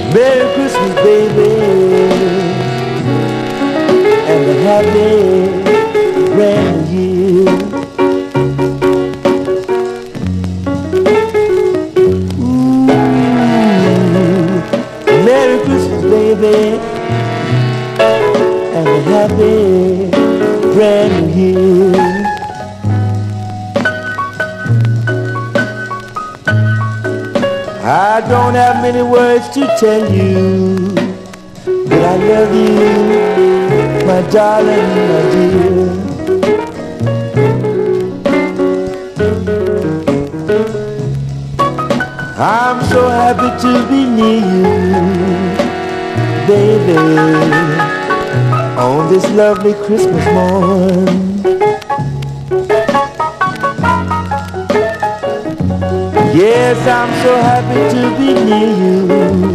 Merry Christmas, baby, and a happy brand new year. Ooh, Merry Christmas, baby, and a happy brand new year. I don't have many words to tell you, but I love you, my darling, my dear. I'm so happy to be near you, baby, on this lovely Christmas morn. Yes, I'm so happy to be near you,